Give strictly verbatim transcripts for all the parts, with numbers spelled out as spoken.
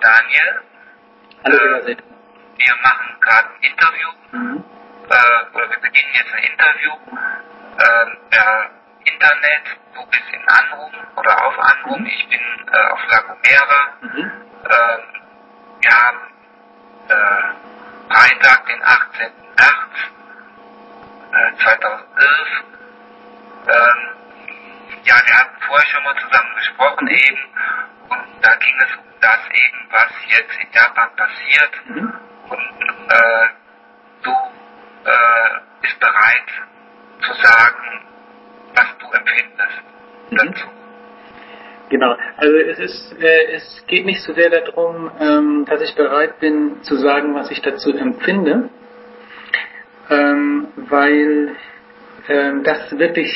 Daniel. Hallo, äh, wir machen gerade ein Interview. Mhm. Äh, oder wir beginnen jetzt ein Interview. Äh, per Internet. Du bist in Amrum oder auf Amrum. Mhm. Ich bin äh, auf La Gomera. Mhm. Äh, wir haben äh, Freitag, den achtzehnten März äh, zweitausendelf. Ähm, ja, wir hatten vorher schon mal zusammen gesprochen eben und da ging es um das eben, was jetzt in Japan passiert. Mhm. Und äh, du äh, bist bereit zu sagen, was du empfindest mhm. dazu. Genau, also es ist, äh, es geht nicht so sehr darum, ähm, dass ich bereit bin zu sagen, was ich dazu empfinde, ähm, weil ähm, das wirklich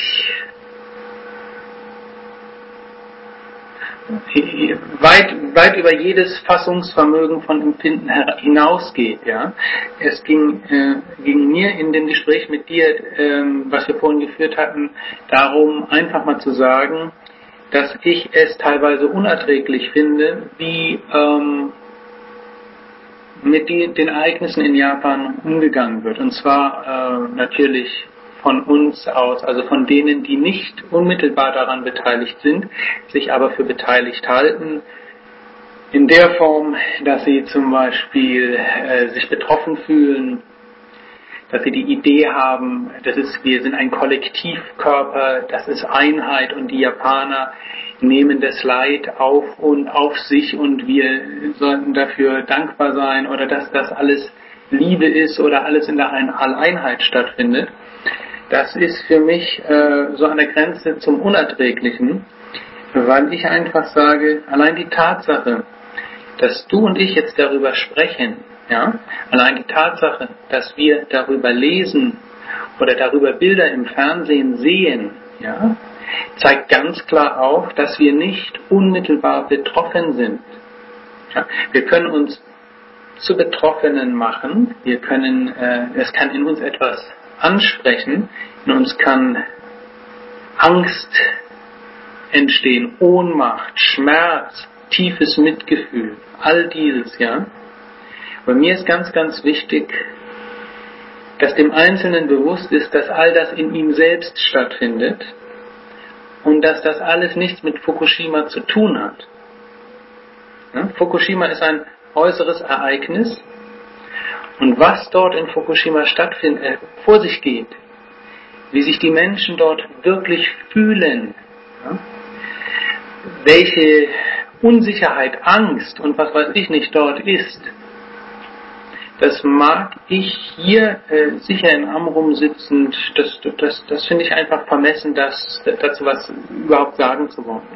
weit, weit über jedes Fassungsvermögen von Empfinden hinausgeht. Ja. Es ging, äh, ging mir in dem Gespräch mit dir, ähm, was wir vorhin geführt hatten, darum, einfach mal zu sagen, dass ich es teilweise unerträglich finde, wie ähm, mit die, den Ereignissen in Japan umgegangen wird. Und zwar äh, natürlich von uns aus, also von denen, die nicht unmittelbar daran beteiligt sind, sich aber für beteiligt halten, in der Form, dass sie zum Beispiel äh, sich betroffen fühlen, dass sie die Idee haben, das ist, wir sind ein Kollektivkörper, das ist Einheit und die Japaner nehmen das Leid auf und auf sich und wir sollten dafür dankbar sein oder dass das alles Liebe ist oder alles in der Alleinheit stattfindet. Das ist für mich äh, so an der Grenze zum Unerträglichen, weil ich einfach sage, allein die Tatsache, dass du und ich jetzt darüber sprechen, ja, allein die Tatsache, dass wir darüber lesen oder darüber Bilder im Fernsehen sehen, ja, zeigt ganz klar auf, dass wir nicht unmittelbar betroffen sind. Ja, wir können uns zu Betroffenen machen, wir können, äh, es kann in uns etwas ansprechen, in uns kann Angst entstehen, Ohnmacht, Schmerz, tiefes Mitgefühl, all dieses, ja. Bei mir ist ganz, ganz wichtig, dass dem Einzelnen bewusst ist, dass all das in ihm selbst stattfindet und dass das alles nichts mit Fukushima zu tun hat. Ja? Fukushima ist ein äußeres Ereignis und was dort in Fukushima stattfindet, äh, vor sich geht, wie sich die Menschen dort wirklich fühlen, ja? Welche Unsicherheit, Angst und was weiß ich nicht dort ist, das mag ich hier äh, sicher in Amrum sitzend, das, das, das finde ich einfach vermessen, das, dazu was überhaupt sagen zu wollen.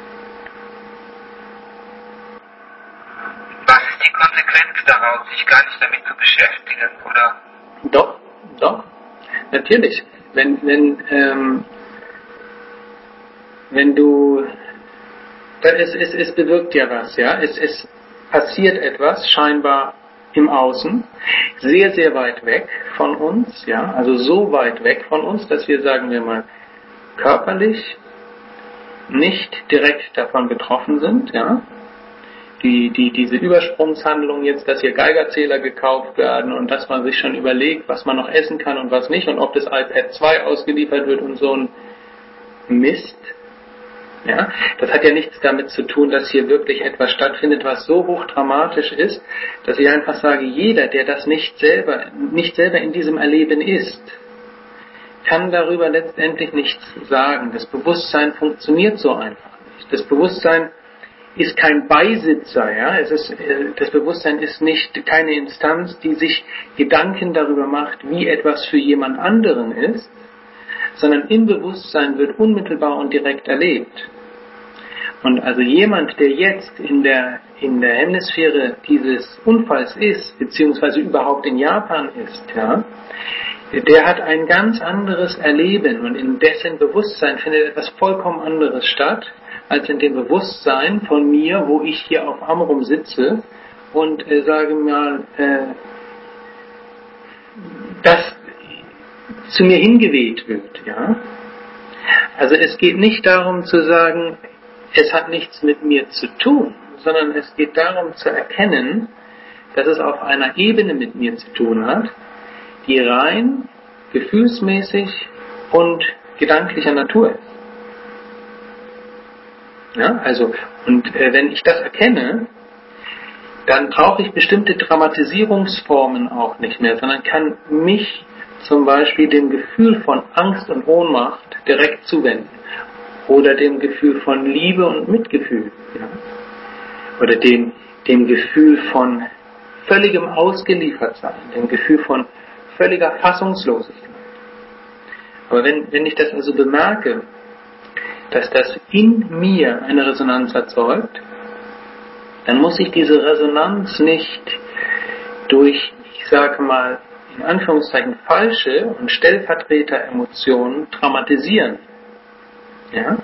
Was ist die Konsequenz daraus, sich gar nicht damit zu beschäftigen, oder? Doch, doch, natürlich. Wenn, wenn, ähm, wenn du, es, es, es bewirkt ja was, ja, es, es passiert etwas, scheinbar im Außen, sehr, sehr weit weg von uns, ja, also so weit weg von uns, dass wir, sagen wir mal, körperlich nicht direkt davon betroffen sind, ja. Die, die, diese Übersprungshandlung jetzt, dass hier Geigerzähler gekauft werden und dass man sich schon überlegt, was man noch essen kann und was nicht und ob das iPad zwei ausgeliefert wird und so ein Mist. Ja, das hat ja nichts damit zu tun, dass hier wirklich etwas stattfindet, was so hochdramatisch ist, dass ich einfach sage, jeder, der das nicht selber, nicht selber in diesem Erleben ist, kann darüber letztendlich nichts sagen. Das Bewusstsein funktioniert so einfach nicht. Das Bewusstsein ist kein Beisitzer, ja. Es ist, das Bewusstsein ist nicht keine Instanz, die sich Gedanken darüber macht, wie etwas für jemand anderen ist, sondern im Bewusstsein wird unmittelbar und direkt erlebt. Und also jemand, der jetzt in der, in der Hemisphäre dieses Unfalls ist, beziehungsweise überhaupt in Japan ist, ja, der hat ein ganz anderes Erleben und in dessen Bewusstsein findet etwas vollkommen anderes statt, als in dem Bewusstsein von mir, wo ich hier auf Amrum sitze und äh, sage mal, äh, das zu mir hingeweht wird, ja. Also es geht nicht darum zu sagen, es hat nichts mit mir zu tun, sondern es geht darum zu erkennen, dass es auf einer Ebene mit mir zu tun hat, die rein gefühlsmäßig und gedanklicher Natur ist. Ja, also, und äh, wenn ich das erkenne, dann brauche ich bestimmte Dramatisierungsformen auch nicht mehr, sondern kann mich zum Beispiel dem Gefühl von Angst und Ohnmacht direkt zuwenden. Oder dem Gefühl von Liebe und Mitgefühl. Ja? Oder dem, dem Gefühl von völligem Ausgeliefertsein, dem Gefühl von völliger Fassungslosigkeit. Aber wenn, wenn ich das also bemerke, dass das in mir eine Resonanz erzeugt, dann muss ich diese Resonanz nicht durch, ich sage mal, in Anführungszeichen falsche und Stellvertreter-Emotionen dramatisieren. Ja?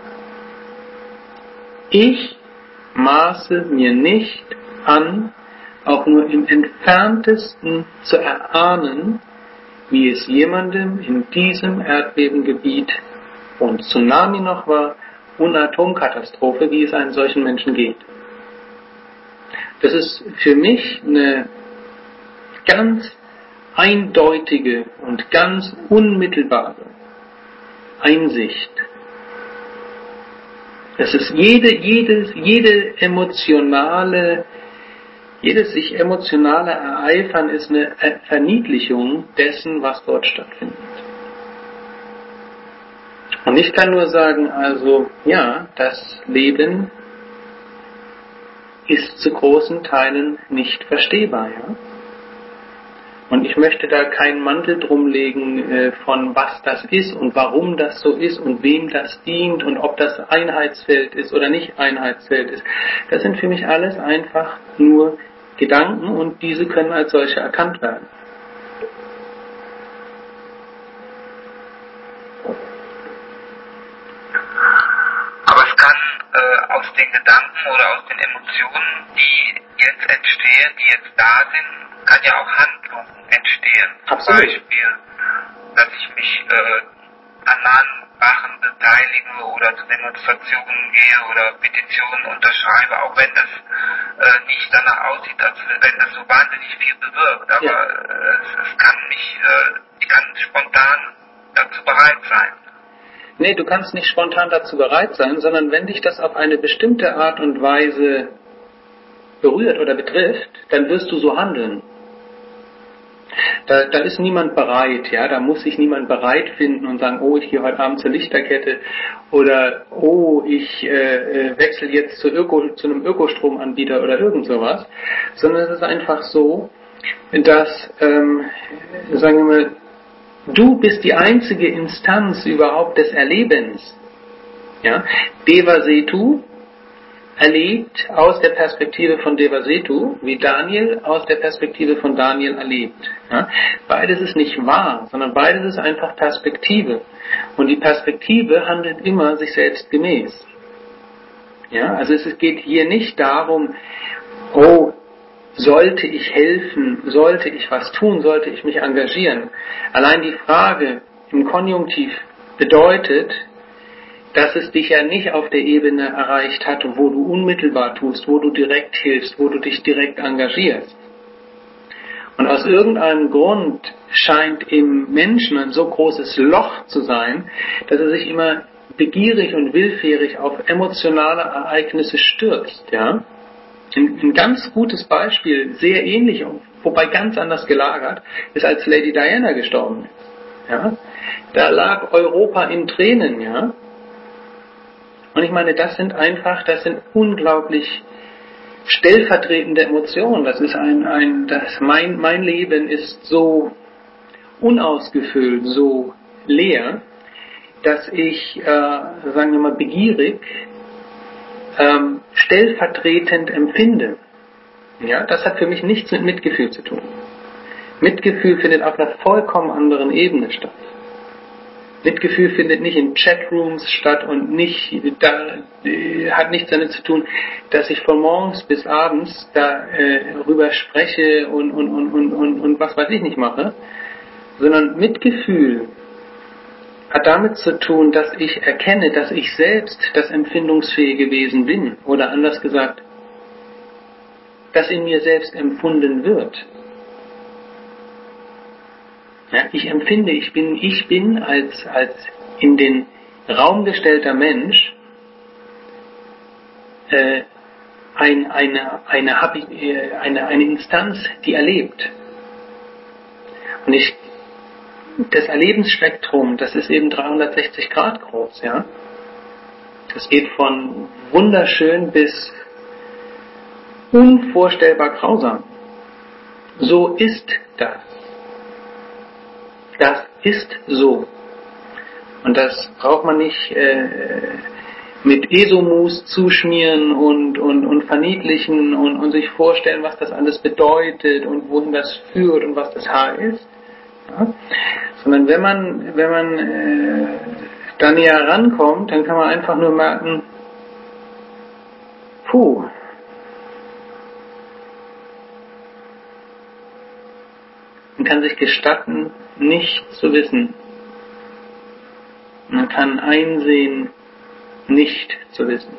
Ich maße mir nicht an, auch nur im Entferntesten zu erahnen, wie es jemandem in diesem Erdbebengebiet und Tsunami noch war und Atomkatastrophe, wie es einem solchen Menschen geht. Das ist für mich eine ganz eindeutige und ganz unmittelbare Einsicht. Das ist jede, jede, jede emotionale, jedes sich emotionale Ereifern ist eine Verniedlichung dessen, was dort stattfindet. Und ich kann nur sagen, also, ja, das Leben ist zu großen Teilen nicht verstehbar, ja. Und ich möchte da keinen Mantel drum legen äh, von was das ist und warum das so ist und wem das dient und ob das Einheitsfeld ist oder nicht Einheitsfeld ist. Das sind für mich alles einfach nur Gedanken und diese können als solche erkannt werden. Aber es kann äh, aus den Gedanken oder aus den Emotionen, die jetzt entstehen, die jetzt da sind, kann ja auch Handlung entstehen. Absolut. Zum Beispiel, dass ich mich äh, an Mahnwachen beteilige oder zu Demonstrationen gehe oder Petitionen unterschreibe, auch wenn das äh, nicht danach aussieht, als wenn das so wahnsinnig viel bewirkt. Aber ja. äh, es, es kann mich, äh, ich kann spontan dazu bereit sein. Nee, du kannst nicht spontan dazu bereit sein, sondern wenn dich das auf eine bestimmte Art und Weise berührt oder betrifft, dann wirst du so handeln. Da, da ist niemand bereit, ja, da muss sich niemand bereit finden und sagen, oh, ich gehe heute Abend zur Lichterkette oder oh, ich äh, wechsle jetzt zu, Öko, zu einem Ökostromanbieter oder irgend sowas, sondern es ist einfach so, dass, ähm, sagen wir mal, du bist die einzige Instanz überhaupt des Erlebens. Ja? Devasetu erlebt aus der Perspektive von Devasetu, wie Daniel aus der Perspektive von Daniel erlebt. Ja? Beides ist nicht wahr, sondern beides ist einfach Perspektive. Und die Perspektive handelt immer sich selbst gemäß. Ja? Also es geht hier nicht darum, oh, sollte ich helfen, sollte ich was tun, sollte ich mich engagieren. Allein die Frage im Konjunktiv bedeutet, dass es dich ja nicht auf der Ebene erreicht hat, wo du unmittelbar tust, wo du direkt hilfst, wo du dich direkt engagierst. Und aus irgendeinem Grund scheint im Menschen ein so großes Loch zu sein, dass er sich immer begierig und willfährig auf emotionale Ereignisse stürzt, ja. Ein, ein ganz gutes Beispiel, sehr ähnlich, wobei ganz anders gelagert, ist, als Lady Diana gestorben ist. Ja? Da lag Europa in Tränen, ja. Und ich meine, das sind einfach, das sind unglaublich stellvertretende Emotionen. Das ist ein, ein, das mein, mein Leben ist so unausgefüllt, so leer, dass ich, äh, sagen wir mal, begierig, ähm, stellvertretend empfinde. Ja, das hat für mich nichts mit Mitgefühl zu tun. Mitgefühl findet auf einer vollkommen anderen Ebene statt. Mitgefühl findet nicht in Chatrooms statt und nicht, da, äh, hat nichts damit zu tun, dass ich von morgens bis abends darüber äh, spreche und, und, und, und, und, und was weiß ich nicht mache, sondern Mitgefühl hat damit zu tun, dass ich erkenne, dass ich selbst das empfindungsfähige Wesen bin. Oder anders gesagt, das in mir selbst empfunden wird. Ja, ich empfinde, ich bin, ich bin als, als in den Raum gestellter Mensch äh, ein, eine, eine, eine, eine Instanz, die erlebt. Und ich, das Erlebensspektrum, das ist eben dreihundertsechzig Grad groß, ja. Das geht von wunderschön bis unvorstellbar grausam. So ist das. Das ist so. Und das braucht man nicht äh, mit Esomus zuschmieren und, und, und verniedlichen und, und sich vorstellen, was das alles bedeutet und wohin das führt und was das Haar ist. Ja? Sondern wenn man, wenn man äh, da näher rankommt, dann kann man einfach nur merken, puh, man kann sich gestatten, nicht zu wissen. Man kann einsehen, nicht zu wissen.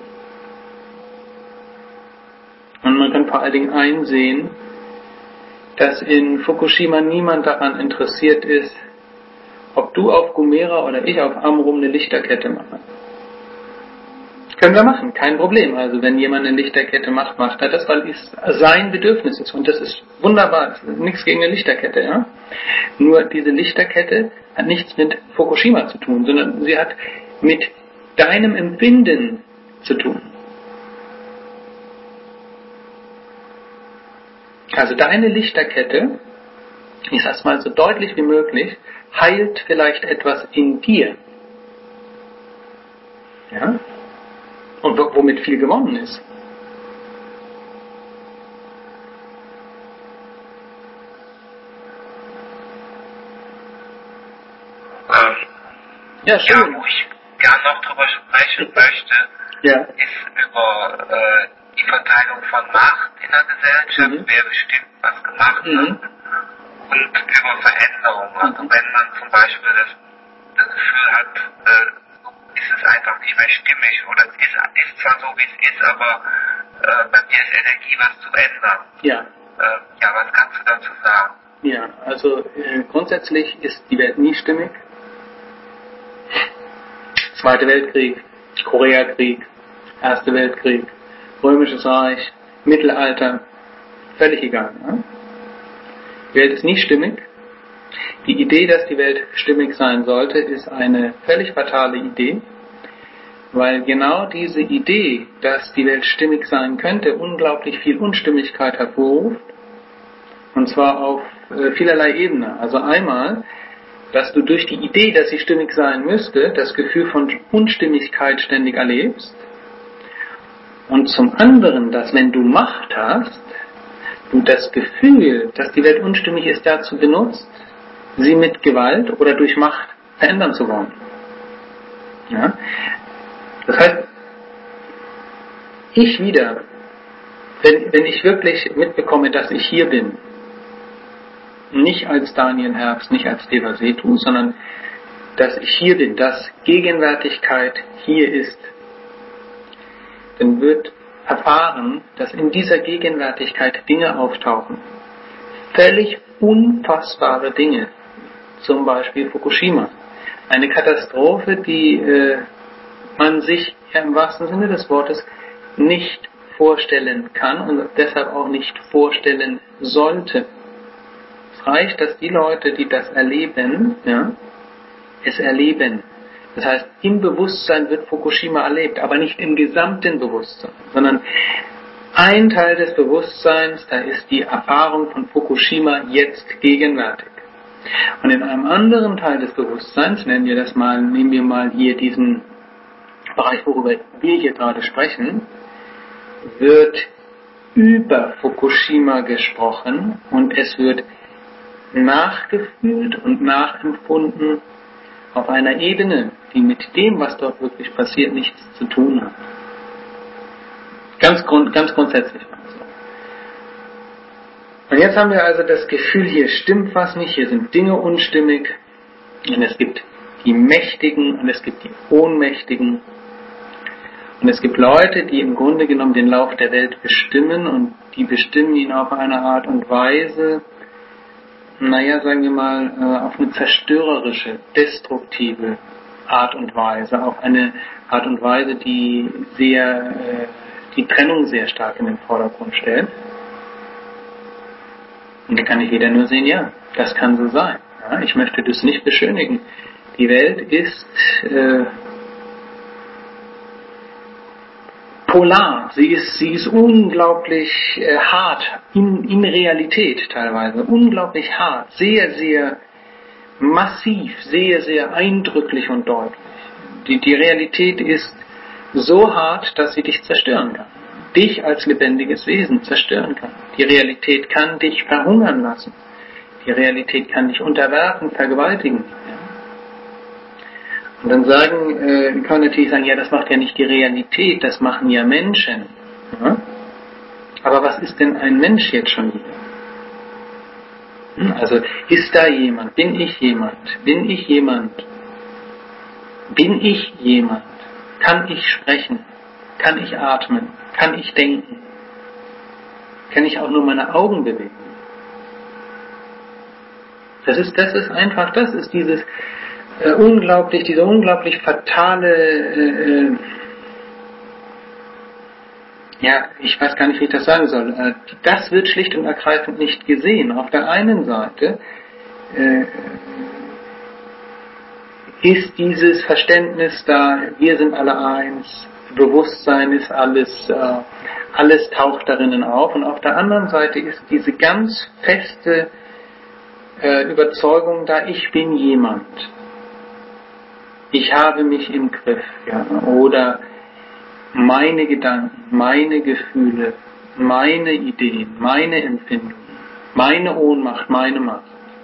Und man kann vor allen Dingen einsehen, dass in Fukushima niemand daran interessiert ist, ob du auf Gomera oder ich auf Amrum eine Lichterkette machen. Können wir machen, kein Problem. Also wenn jemand eine Lichterkette macht, macht er das, weil es sein Bedürfnis ist. Und das ist wunderbar, das ist nichts gegen eine Lichterkette. Ja? Nur diese Lichterkette hat nichts mit Fukushima zu tun, sondern sie hat mit deinem Empfinden zu tun. Also deine Lichterkette, ich sag's mal so deutlich wie möglich, heilt vielleicht etwas in dir. Ja? Und womit viel gewonnen ist. Ähm, ja, schön. Ja, wo ich gern noch drüber sprechen möchte, ja. ist über äh, die Verteilung von Macht in der Gesellschaft, mhm. wer bestimmt, was gemacht mhm. wird, und über Veränderung. Also wenn man zum Beispiel das, das Gefühl hat, äh, ist es einfach nicht mehr stimmig oder es ist, ist zwar so, wie es ist, aber äh, bei mir ist Energie, was zu ändern. Ja. Äh, ja, was kannst du dazu sagen? Ja, also äh, grundsätzlich ist die Welt nie stimmig. Zweiter Weltkrieg, Koreakrieg, Erster Weltkrieg, Römisches Reich, Mittelalter, völlig egal. Ne? Die Welt ist nie stimmig. Die Idee, dass die Welt stimmig sein sollte, ist eine völlig fatale Idee, weil genau diese Idee, dass die Welt stimmig sein könnte, unglaublich viel Unstimmigkeit hervorruft, und zwar auf äh, vielerlei Ebene. Also einmal, dass du durch die Idee, dass sie stimmig sein müsste, das Gefühl von Unstimmigkeit ständig erlebst, und zum anderen, dass wenn du Macht hast, du das Gefühl, dass die Welt unstimmig ist, dazu benutzt, sie mit Gewalt oder durch Macht verändern zu wollen. Ja? Das heißt, ich wieder, wenn, wenn ich wirklich mitbekomme, dass ich hier bin, nicht als Daniel Herbst, nicht als Devasetu, sondern dass ich hier bin, dass Gegenwärtigkeit hier ist, dann wird erfahren, dass in dieser Gegenwärtigkeit Dinge auftauchen. Völlig unfassbare Dinge. Zum Beispiel Fukushima. Eine Katastrophe, die äh, man sich ja im wahrsten Sinne des Wortes nicht vorstellen kann und deshalb auch nicht vorstellen sollte. Es reicht, dass die Leute, die das erleben, ja, es erleben. Das heißt, im Bewusstsein wird Fukushima erlebt, aber nicht im gesamten Bewusstsein, sondern ein Teil des Bewusstseins, da ist die Erfahrung von Fukushima jetzt gegenwärtig. Und in einem anderen Teil des Bewusstseins, nennen wir das mal, nehmen wir mal hier diesen Bereich, worüber wir hier gerade sprechen, wird über Fukushima gesprochen und es wird nachgefühlt und nachempfunden auf einer Ebene, die mit dem, was dort wirklich passiert, nichts zu tun hat. Ganz, grund, ganz grundsätzlich. Und jetzt haben wir also das Gefühl, hier stimmt was nicht, hier sind Dinge unstimmig, und es gibt die Mächtigen und es gibt die Ohnmächtigen. Und es gibt Leute, die im Grunde genommen den Lauf der Welt bestimmen und die bestimmen ihn auf eine Art und Weise, naja, sagen wir mal, auf eine zerstörerische, destruktive Art und Weise, auf eine Art und Weise, die sehr, die Trennung sehr stark in den Vordergrund stellt. Und da kann ich wieder nur sehen, ja, das kann so sein. Ja, ich möchte das nicht beschönigen. Die Welt ist äh, polar. Sie ist, sie ist unglaublich äh, hart in, in Realität teilweise. Unglaublich hart. Sehr, sehr massiv. Sehr, sehr eindrücklich und deutlich. Die, die Realität ist so hart, dass sie dich zerstören kann. Dich als lebendiges Wesen zerstören kann. Die Realität kann dich verhungern lassen. Die Realität kann dich unterwerfen, vergewaltigen. Ja. Und dann sagen, äh, kann man natürlich sagen, ja, das macht ja nicht die Realität, das machen ja Menschen. Ja. Aber was ist denn ein Mensch jetzt schon wieder? Hm, also, ist da jemand? Bin ich jemand? Bin ich jemand? Bin ich jemand? Kann ich sprechen? Kann ich atmen? Kann ich denken? Kann ich auch nur meine Augen bewegen? Das ist, das ist einfach, das ist dieses äh, unglaublich, diese unglaublich fatale, äh, ja, ich weiß gar nicht, wie ich das sagen soll. Äh, das wird schlicht und ergreifend nicht gesehen. Auf der einen Seite äh, ist dieses Verständnis da, wir sind alle eins, Bewusstsein ist alles, äh, alles taucht darinnen auf. Und auf der anderen Seite ist diese ganz feste äh, Überzeugung da, ich bin jemand. Ich habe mich im Griff. Ja, oder meine Gedanken, meine Gefühle, meine Ideen, meine Empfindungen, meine Ohnmacht, meine Macht.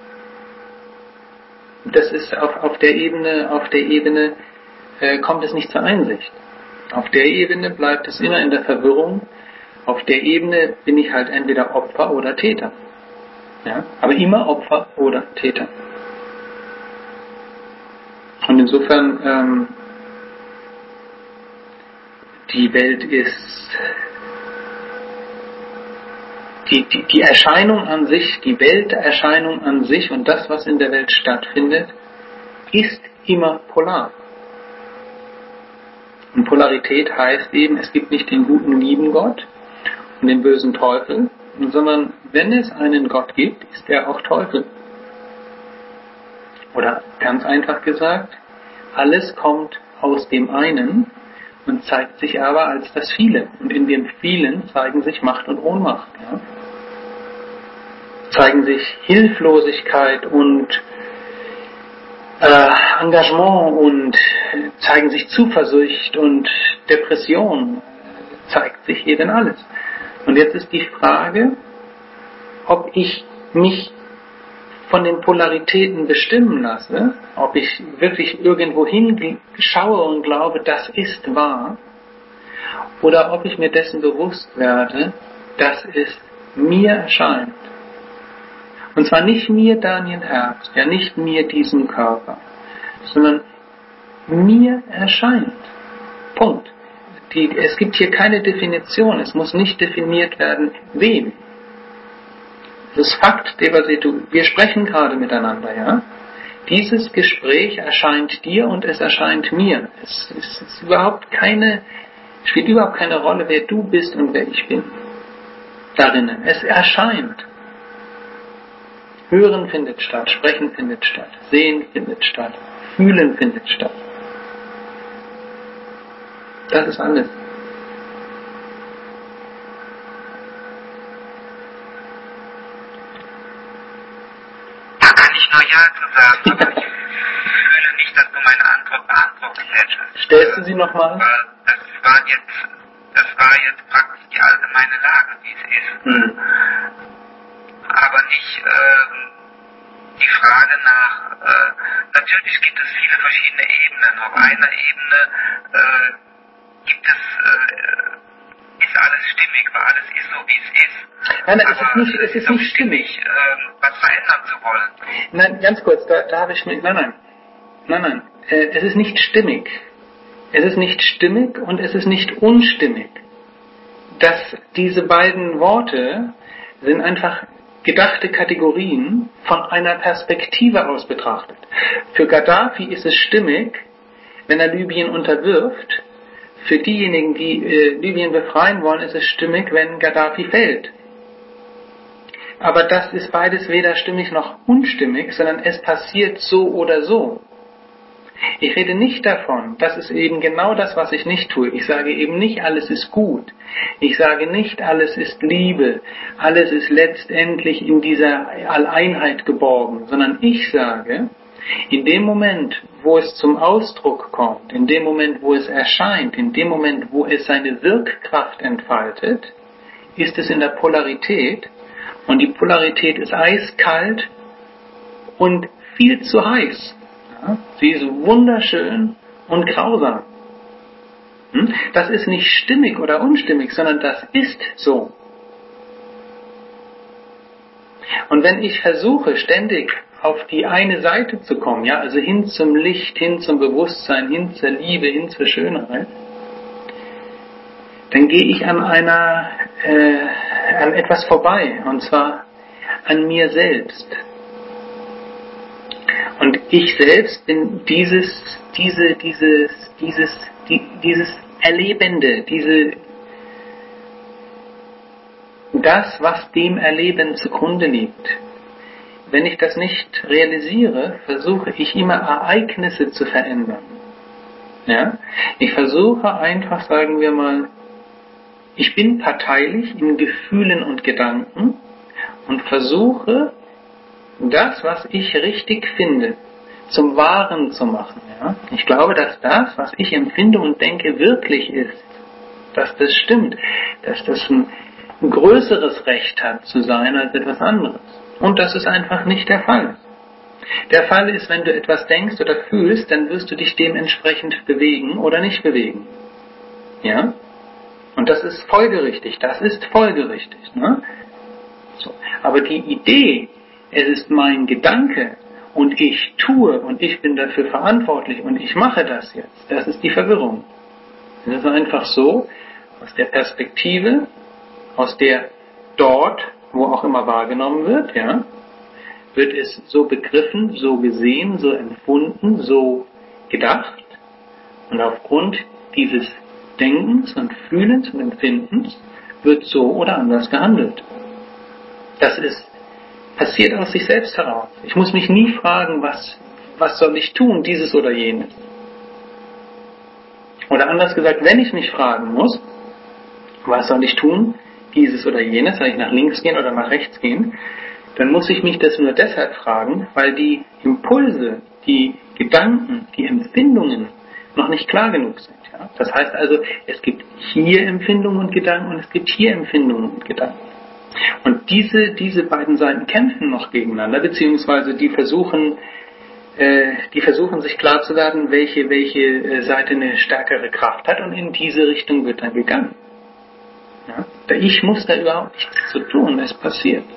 Das ist auf, auf der Ebene, auf der Ebene äh, kommt es nicht zur Einsicht. Auf der Ebene bleibt es immer in der Verwirrung. Auf der Ebene bin ich halt entweder Opfer oder Täter. Ja? Aber immer Opfer oder Täter. Und insofern, ähm, die Welt ist, die, die, die Erscheinung an sich, die Welterscheinung an sich und das, was in der Welt stattfindet, ist immer polar. Und Polarität heißt eben, es gibt nicht den guten, lieben Gott und den bösen Teufel, sondern wenn es einen Gott gibt, ist er auch Teufel. Oder ganz einfach gesagt, alles kommt aus dem einen und zeigt sich aber als das Viele. Und in dem Vielen zeigen sich Macht und Ohnmacht. Ja? Zeigen sich Hilflosigkeit und Äh, Engagement und zeigen sich Zuversicht und Depression, zeigt sich eben alles. Und jetzt ist die Frage, ob ich mich von den Polaritäten bestimmen lasse, ob ich wirklich irgendwo hinschaue und glaube, das ist wahr, oder ob ich mir dessen bewusst werde, dass es mir erscheint. Und zwar nicht mir, Daniel Herbst, ja nicht mir, diesem Körper, sondern mir erscheint. Punkt. Die, es gibt hier keine Definition, es muss nicht definiert werden, wem. Das ist Fakt, Devasetu. Wir sprechen gerade miteinander, ja. Dieses Gespräch erscheint dir und es erscheint mir. Es, es ist überhaupt keine, spielt überhaupt keine Rolle, wer du bist und wer ich bin. Darinnen. Es erscheint. Hören findet statt, Sprechen findet statt, Sehen findet statt, Fühlen findet statt. Das ist alles. Da kann ich nur Ja zu sagen, aber ich fühle nicht, dass du meine Antwort beantwortet hättest. Stellst du sie nochmal? Das war jetzt, das war jetzt praktisch die allgemeine Lage, wie es ist. Hm. Aber nicht äh, die Frage nach, äh, natürlich gibt es viele verschiedene Ebenen. Auf einer Ebene äh, gibt es, äh, ist alles stimmig, weil alles ist so, wie es ist. Nein, nein, es aber ist nicht, es ist nicht stimmig. stimmig, äh, was verändern zu wollen. Nein, ganz kurz, da, da habe ich mir, nein, nein, nein, nein, äh, es ist nicht stimmig. Es ist nicht stimmig und es ist nicht unstimmig. Dass diese beiden Worte sind einfach gedachte Kategorien von einer Perspektive aus betrachtet. Für Gaddafi ist es stimmig, wenn er Libyen unterwirft. Für diejenigen, die äh, Libyen befreien wollen, ist es stimmig, wenn Gaddafi fällt. Aber das ist beides weder stimmig noch unstimmig, sondern es passiert so oder so. Ich rede nicht davon, das ist eben genau das, was ich nicht tue. Ich sage eben nicht, alles ist gut. Ich sage nicht, alles ist Liebe. Alles ist letztendlich in dieser Alleinheit geborgen. Sondern ich sage, in dem Moment, wo es zum Ausdruck kommt, in dem Moment, wo es erscheint, in dem Moment, wo es seine Wirkkraft entfaltet, ist es in der Polarität. Und die Polarität ist eiskalt und viel zu heiß. Ja, sie ist wunderschön und grausam. Hm? Das ist nicht stimmig oder unstimmig, sondern das ist so. Und wenn ich versuche, ständig auf die eine Seite zu kommen, ja, also hin zum Licht, hin zum Bewusstsein, hin zur Liebe, hin zur Schönheit, dann gehe ich an einer, äh, an etwas vorbei, und zwar an mir selbst. Und ich selbst bin dieses, diese, dieses, dieses, die, dieses Erlebende, diese, das, was dem Erleben zugrunde liegt. Wenn ich das nicht realisiere, versuche ich immer Ereignisse zu verändern. Ja? Ich versuche einfach, sagen wir mal, ich bin parteilich in Gefühlen und Gedanken und versuche, das, was ich richtig finde, zum Wahren zu machen. Ja? Ich glaube, dass das, was ich empfinde und denke, wirklich ist. Dass das stimmt. Dass das ein, ein größeres Recht hat zu sein als etwas anderes. Und das ist einfach nicht der Fall. Der Fall ist, wenn du etwas denkst oder fühlst, dann wirst du dich dementsprechend bewegen oder nicht bewegen. Ja? Und das ist folgerichtig. Das ist folgerichtig. Ne? So. Aber die Idee, es ist mein Gedanke und ich tue und ich bin dafür verantwortlich und ich mache das jetzt. Das ist die Verwirrung. Es ist einfach so, aus der Perspektive, aus der dort, wo auch immer wahrgenommen wird, ja, wird es so begriffen, so gesehen, so empfunden, so gedacht. Und aufgrund dieses Denkens und Fühlens und Empfindens wird so oder anders gehandelt. Das ist passiert aus sich selbst heraus. Ich muss mich nie fragen, was, was soll ich tun, dieses oder jenes. Oder anders gesagt, wenn ich mich fragen muss, was soll ich tun, dieses oder jenes, soll ich nach links gehen oder nach rechts gehen, dann muss ich mich das nur deshalb fragen, weil die Impulse, die Gedanken, die Empfindungen noch nicht klar genug sind. Ja? Das heißt also, es gibt hier Empfindungen und Gedanken und es gibt hier Empfindungen und Gedanken. Und diese, diese beiden Seiten kämpfen noch gegeneinander, beziehungsweise die versuchen, äh, die versuchen sich klar zu werden, welche, welche Seite eine stärkere Kraft hat, und in diese Richtung wird dann gegangen. Ja? Ich muss da überhaupt nichts zu tun, es passiert.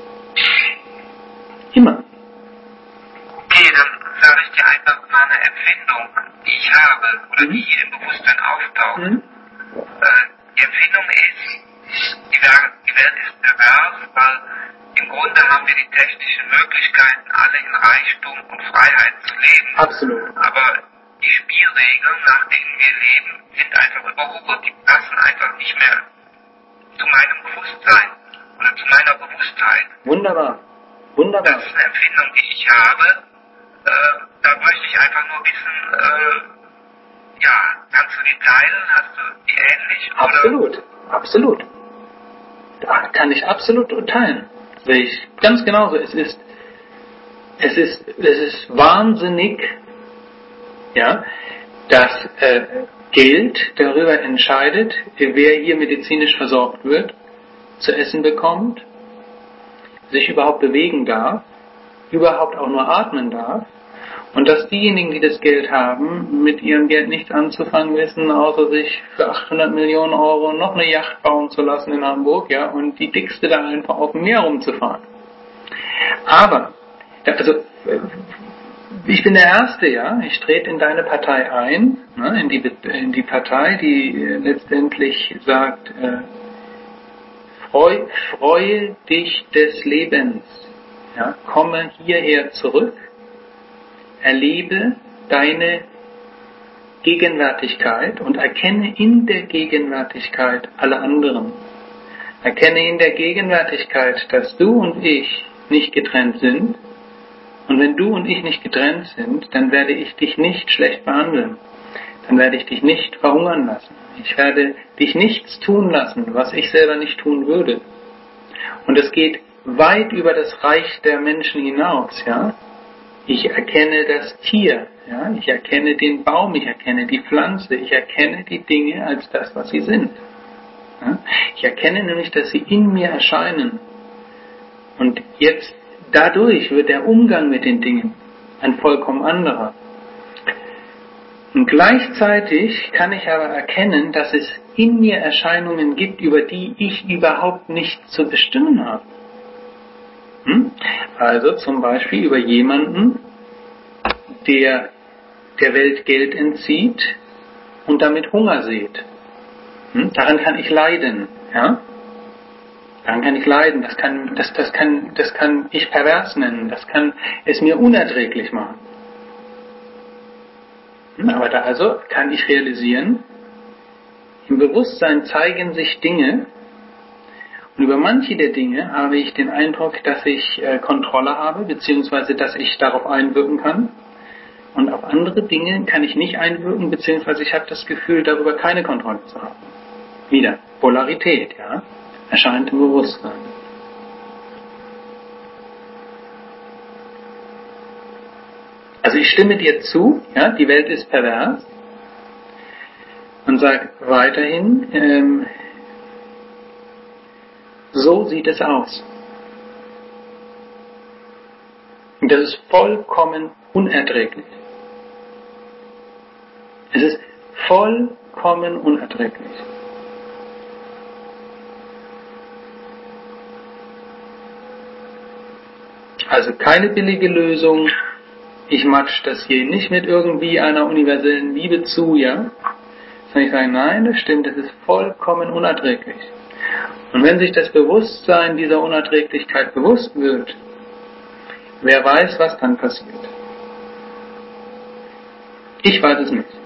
Immer. Okay, dann sage ich dir einfach mal eine Empfindung, die ich habe, oder mhm. die hier im Bewusstsein auftaucht. Mhm. Äh, die Empfindung ist, Die Welt ist pervers, weil im Grunde haben wir die technischen Möglichkeiten, alle in Reichtum und Freiheit zu leben. Absolut. Aber die Spielregeln, nach denen wir leben, sind einfach überholt. Die passen einfach nicht mehr zu meinem Bewusstsein oder zu meiner Bewusstheit. Wunderbar. Wunderbar. Das ist eine Empfindung, die ich habe. Äh, da möchte ich einfach nur wissen, äh, ja, kannst du die teilen? Hast du die ähnlich? Absolut. Oder? Absolut. Da kann ich absolut teilen. Sehe ich ganz genauso. Es ist, es ist, es ist wahnsinnig, ja, dass äh, Geld darüber entscheidet, wer hier medizinisch versorgt wird, zu essen bekommt, sich überhaupt bewegen darf, überhaupt auch nur atmen darf. Und dass diejenigen, die das Geld haben, mit ihrem Geld nichts anzufangen wissen, außer sich für achthundert Millionen Euro noch eine Yacht bauen zu lassen in Hamburg, ja, und die dickste da einfach auf dem Meer rumzufahren. Aber, also, ich bin der Erste, ja, ich trete in deine Partei ein, ne, in, die, in die Partei, die äh, letztendlich sagt, äh, freu, freue dich des Lebens, ja, komme hierher zurück, erlebe deine Gegenwärtigkeit und erkenne in der Gegenwärtigkeit alle anderen. Erkenne in der Gegenwärtigkeit, dass du und ich nicht getrennt sind. Und wenn du und ich nicht getrennt sind, dann werde ich dich nicht schlecht behandeln. Dann werde ich dich nicht verhungern lassen. Ich werde dich nichts tun lassen, was ich selber nicht tun würde. Und es geht weit über das Reich der Menschen hinaus, ja. Ich erkenne das Tier, ja. Ich erkenne den Baum, ich erkenne die Pflanze, ich erkenne die Dinge als das, was sie sind. Ja? Ich erkenne nämlich, dass sie in mir erscheinen. Und jetzt dadurch wird der Umgang mit den Dingen ein vollkommen anderer. Und gleichzeitig kann ich aber erkennen, dass es in mir Erscheinungen gibt, über die ich überhaupt nichts zu bestimmen habe. Hm? Also zum Beispiel über jemanden, der der Welt Geld entzieht und damit Hunger sät. Hm? Daran kann ich leiden. Ja? Daran kann ich leiden. Das kann, das, das, kann, das kann ich pervers nennen. Das kann es mir unerträglich machen. Aber da also kann ich realisieren, im Bewusstsein zeigen sich Dinge und über manche der Dinge habe ich den Eindruck, dass ich äh, Kontrolle habe, beziehungsweise dass ich darauf einwirken kann. Und auf andere Dinge kann ich nicht einwirken, beziehungsweise ich habe das Gefühl, darüber keine Kontrolle zu haben. Wieder, Polarität, ja, erscheint im Bewusstsein. Also ich stimme dir zu, ja, die Welt ist pervers und sage weiterhin, ähm, so sieht es aus. Und das ist vollkommen unerträglich. Es ist vollkommen unerträglich. Also keine billige Lösung. Ich matsch das hier nicht mit irgendwie einer universellen Liebe zu, ja? Sondern ich sage, nein, das stimmt, das ist vollkommen unerträglich. Und wenn sich das Bewusstsein dieser Unerträglichkeit bewusst wird, wer weiß, was dann passiert. Ich weiß es nicht.